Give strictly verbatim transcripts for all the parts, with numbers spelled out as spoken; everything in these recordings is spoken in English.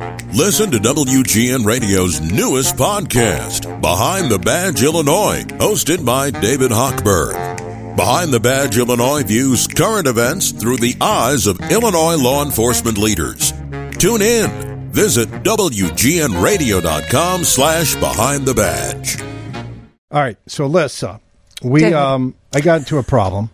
Listen to W G N Radio's newest podcast, Behind the Badge Illinois, hosted by David Hochberg. Behind the Badge Illinois views current events through the eyes of Illinois law enforcement leaders. Tune in. Visit W G N radio dot com slash behind the badge. All right, so Lissa, we um, I got into a problem.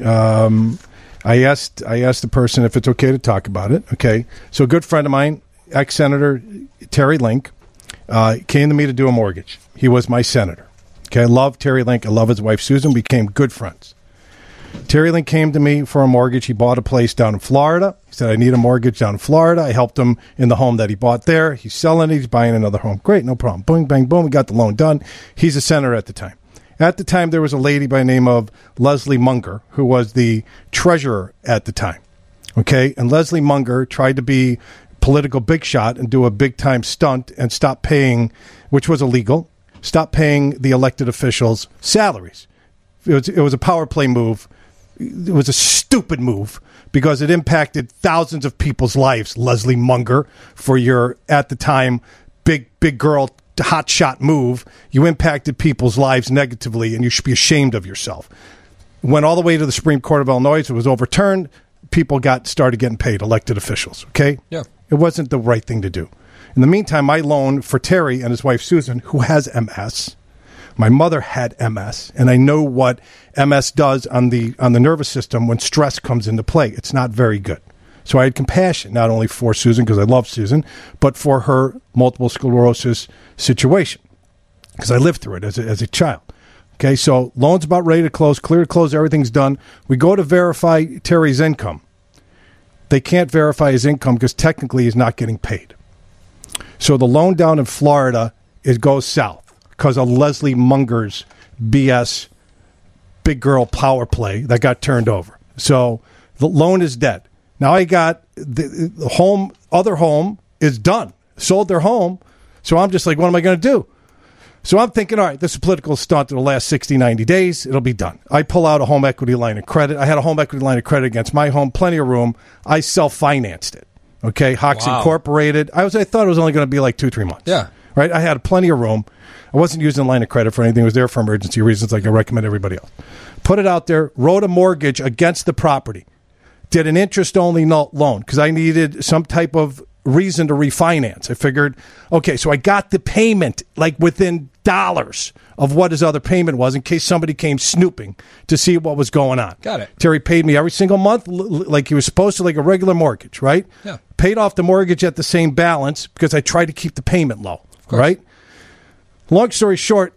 Um, I asked I asked the person if it's okay to talk about it. Okay, so a good friend of mine, ex-Senator Terry Link, uh, came to me to do a mortgage. He was my senator. Okay, I love Terry Link. I love his wife, Susan. We became good friends. Terry Link came to me for a mortgage. He bought a place down in Florida. He said, I need a mortgage down in Florida. I helped him in the home that he bought there. He's selling it. He's buying another home. Great, no problem. Boom, bang, boom. We got the loan done. He's a senator at the time. At the time, there was a lady by the name of Leslie Munger, who was the treasurer at the time. Okay, and Leslie Munger tried to be political big shot and do a big-time stunt and stop paying, which was illegal, stop paying the elected officials' salaries. It was, it was a power play move. It was a stupid move because it impacted thousands of people's lives, Leslie Munger, for your, at the time, big, big girl, hot shot move. You impacted people's lives negatively, and you should be ashamed of yourself. Went all the way to the Supreme Court of Illinois. It was overturned. People got started getting paid, elected officials, okay? Yeah. It wasn't the right thing to do. In the meantime, my loan for Terry and his wife, Susan, who has M S, my mother had M S, and I know what M S does on the on the nervous system when stress comes into play. It's not very good. So I had compassion, not only for Susan, because I love Susan, but for her multiple sclerosis situation, because I lived through it as a, as a child. Okay, so loan's about ready to close, clear to close, everything's done. We go to verify Terry's income. They can't verify his income because technically he's not getting paid. So the loan down in Florida, it goes south because of Leslie Munger's B S big girl power play that got turned over. So the loan is dead. Now I got the, the home, other home is done. Sold their home. So I'm just like, what am I going to do? So I'm thinking, all right, this is a political stunt. It'll last sixty, ninety days. It'll be done. I pull out a home equity line of credit. I had a home equity line of credit against my home, plenty of room. I self-financed it. Okay, Hawks wow. Incorporated. I was, I thought it was only going to be like two, three months. Yeah. Right? I had plenty of room. I wasn't using a line of credit for anything. It was there for emergency reasons like I recommend everybody else. Put it out there, wrote a mortgage against the property. Did an interest-only loan because I needed some type of reason to refinance. I figured, okay, so I got the payment like within dollars of what his other payment was in case somebody came snooping to see what was going on. Got it. Terry paid me every single month like he was supposed to, like a regular mortgage, right? Yeah. Paid off the mortgage at the same balance because I tried to keep the payment low, right? Long story short,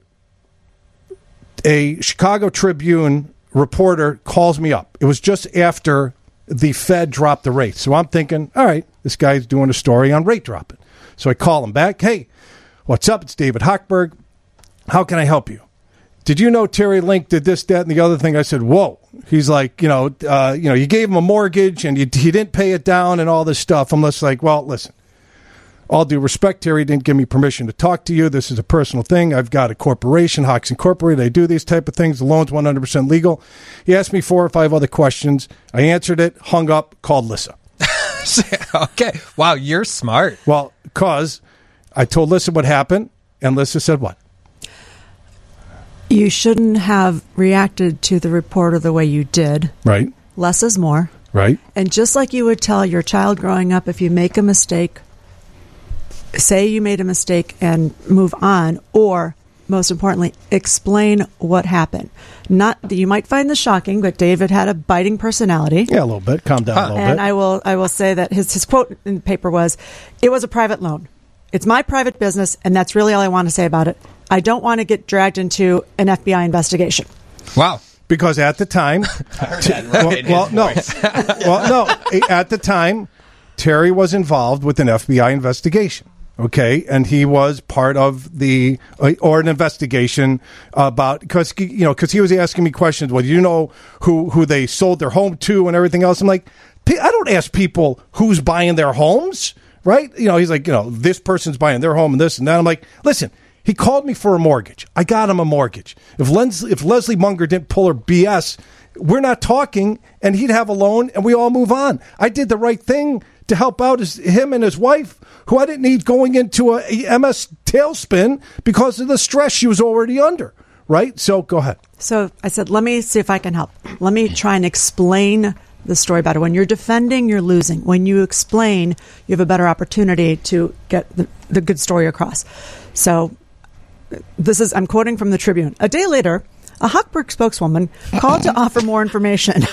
a Chicago Tribune reporter calls me up. It was just after the Fed dropped the rate. So I'm thinking, all right, this guy's doing a story on rate dropping. So I call him back. Hey, what's up? It's David Hochberg. How can I help you? Did you know Terry Link did this, that, and the other thing? I said, whoa. He's like, you know, uh, you know, you gave him a mortgage and you, he didn't pay it down and all this stuff. I'm just like, well, listen, all due respect, Terry didn't give me permission to talk to you. This is a personal thing. I've got a corporation, Hawks Incorporated. I do these type of things. The loan's one hundred percent legal. He asked me four or five other questions. I answered it, hung up, called Lissa. Okay. Wow, you're smart. Well, because I told Lissa what happened, and Lissa said what? You shouldn't have reacted to the reporter the way you did. Right. Less is more. Right. And just like you would tell your child growing up, if you make a mistake, say you made a mistake and move on, or most importantly, explain what happened. Not that you might find this shocking, but David had a biting personality. Yeah, a little bit. Calm down huh. a little and bit. And I will, I will say that his his quote in the paper was, "It was a private loan. It's my private business, and that's really all I want to say about it. I don't want to get dragged into an F B I investigation." Wow. Because at the time, t- right well, well no, well, no, at the time, Terry was involved with an F B I investigation. Okay, and he was part of the uh, or an investigation about because you know because he was asking me questions. Well, do you know who who they sold their home to and everything else? I'm like, I don't ask people who's buying their homes, right? You know, he's like, you know, this person's buying their home and this and that. I'm like, listen. He called me for a mortgage. I got him a mortgage. If Leslie, if Leslie Munger didn't pull her B S, we're not talking, and he'd have a loan, and we all move on. I did the right thing to help out his, him and his wife, who I didn't need going into a, a M S tailspin because of the stress she was already under. Right? So go ahead. So I said, let me see if I can help. Let me try and explain the story better. When you're defending, you're losing. When you explain, you have a better opportunity to get the, the good story across. So this is, I'm quoting from the Tribune. A day later, a Hochberg spokeswoman called to offer more information.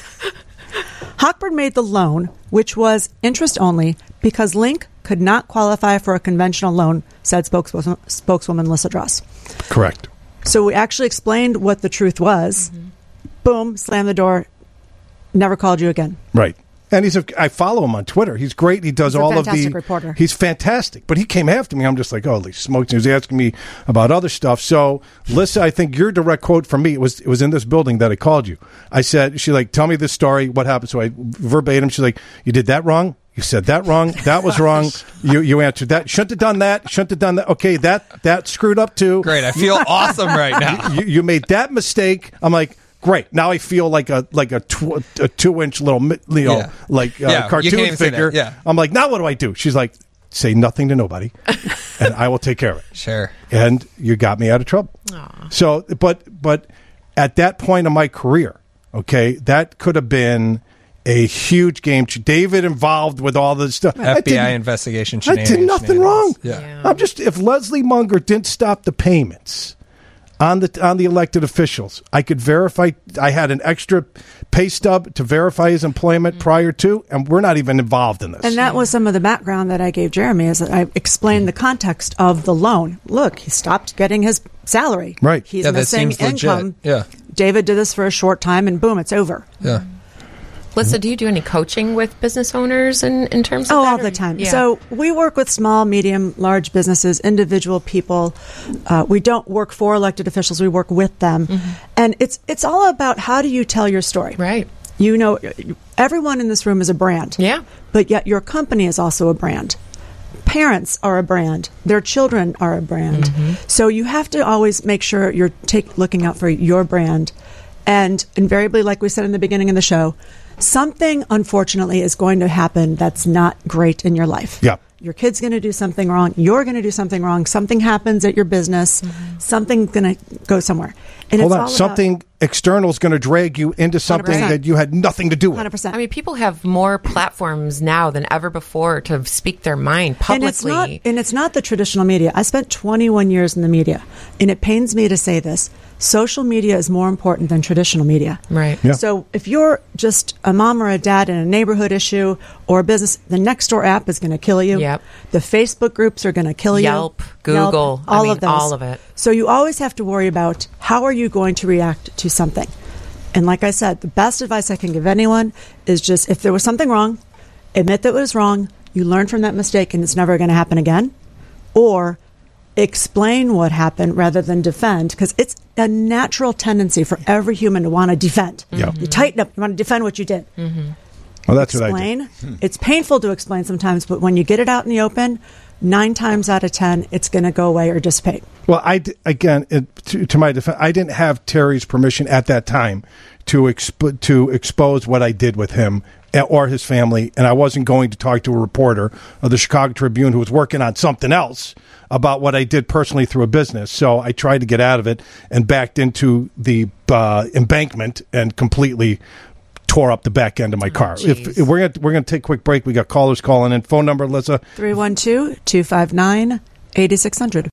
Hochberg made the loan, which was interest only, because Link could not qualify for a conventional loan, said spokeswoman, spokeswoman Lissa Dross. Correct. So we actually explained what the truth was. Mm-hmm. Boom, slam the door, never called you again. Right. And he's a, I follow him on Twitter. He's great. He does he's all a of the. fantastic reporter. He's fantastic. But he came after me. I'm just like, holy smokes. He was asking me about other stuff. So, Lissa, I think your direct quote from me, it was it was in this building that I called you. I said, she like, tell me this story. What happened? So I verbatim, she's like, you did that wrong. You said that wrong. That was wrong. You you answered that. Shouldn't have done that. Shouldn't have done that. Okay, that that screwed up too. Great. I feel awesome right now. You, you made that mistake. I'm like, great. Now I feel like a like a, tw- a two inch little you know yeah. like uh, yeah, cartoon figure. Yeah. I'm like, now what do I do? She's like, say nothing to nobody, and I will take care of it. Sure. And you got me out of trouble. Aww. So, but but at that point in my career, okay, that could have been a huge game. David involved with all this stuff. F B I I investigation. I did nothing wrong. Yeah. Yeah. I'm just if Leslie Munger didn't stop the payments on the on the elected officials, I could verify. I had an extra pay stub to verify his employment mm-hmm. prior to, and we're not even involved in this. And that was some of the background that I gave Jeremy, is that I explained the context of the loan. Look, he stopped getting his salary. Right. He's Yeah, that missing seems legit. income. Yeah. David did this for a short time, and boom, it's over. Yeah. Lissa, do you do any coaching with business owners in, in terms of Oh, that, all or- the time. Yeah. So we work with small, medium, large businesses, individual people. Uh, we don't work for elected officials. We work with them. Mm-hmm. And it's it's all about how do you tell your story. Right. You know, everyone in this room is a brand. Yeah. But yet your company is also a brand. Parents are a brand. Their children are a brand. Mm-hmm. So you have to always make sure you're take, looking out for your brand. And invariably, like we said in the beginning of the show, something, unfortunately, is going to happen that's not great in your life. Yeah. Your kid's going to do something wrong. You're going to do something wrong. Something happens at your business. Mm-hmm. Something's going to go somewhere. And Hold it's on. all Something external is going to drag you into something one hundred percent that you had nothing to do with. one hundred percent. I mean, people have more platforms now than ever before to speak their mind publicly. And it's not, and it's not the traditional media. I spent twenty-one years in the media, and it pains me to say this. Social media is more important than traditional media. Right. Yeah. So if you're just a mom or a dad in a neighborhood issue or a business, the Nextdoor app is going to kill you. Yep. The Facebook groups are going to kill you. Yelp, Google, Yelp, all I mean, of those. all of it. So you always have to worry about how are you going to react to something. And like I said, the best advice I can give anyone is just if there was something wrong, admit that it was wrong, you learn from that mistake and it's never going to happen again. Or explain what happened rather than defend, because it's a natural tendency for every human to want to defend. Yeah. You tighten up, you want to defend what you did. Mm-hmm. Well, that's Explain. what I did. It's painful to explain sometimes, but when you get it out in the open, nine times out of ten, it's going to go away or dissipate. Well, I d- again, it, to, to my defense, I didn't have Terry's permission at that time to exp- to expose what I did with him or his family, and I wasn't going to talk to a reporter of the Chicago Tribune who was working on something else about what I did personally through a business. So I tried to get out of it and backed into the uh, embankment and completely tore up the back end of my car. Oh, if, if we're gonna we're gonna take a quick break, we got callers calling in. Phone number, Lissa. three one two, two five nine, eight six zero zero.